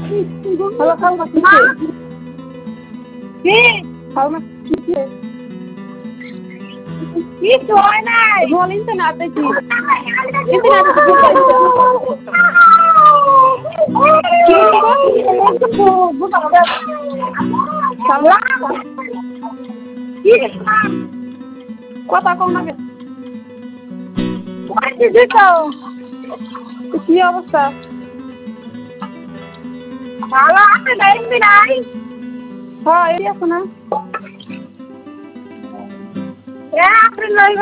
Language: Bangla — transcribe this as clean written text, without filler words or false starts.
হ্যালো খালমা কি খালমা কিছু হয় নাই বল ইন্টারনেটে কি খালমা কথা কম না কি অবস্থা ভালো আছে নাই হ্যাঁ এই আছে না আপনি